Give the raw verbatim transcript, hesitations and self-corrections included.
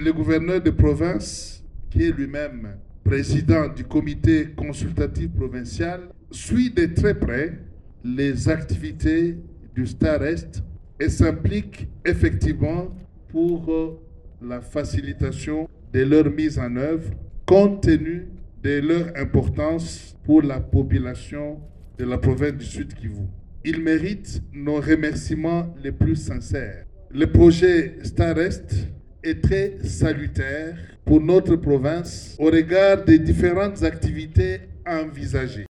le gouverneur de province, qui est lui-même président du comité consultatif provincial, suit de très près les activités du STAR-Est et s'implique effectivement pour la facilitation de leur mise en œuvre, compte tenu de leur importance pour la population de la province du Sud Kivu. Ils méritent nos remerciements les plus sincères. Le projet STAR-Est est très salutaire pour notre province au regard des différentes activités envisagées.